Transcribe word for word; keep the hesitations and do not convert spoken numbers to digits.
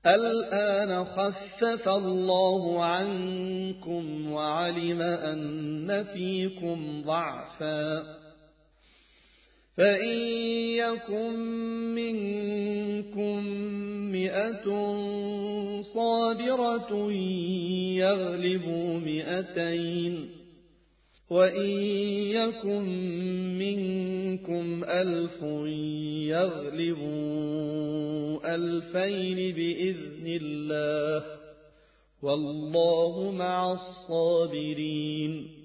الآن خفف الله عنكم وعلم أن فيكم ضعفا فإن يكن منكم مئة صابرة يغلبوا مئتين وإن يكن منكم ألف يغلبوا ألفين بإذن الله والله مع الصابرين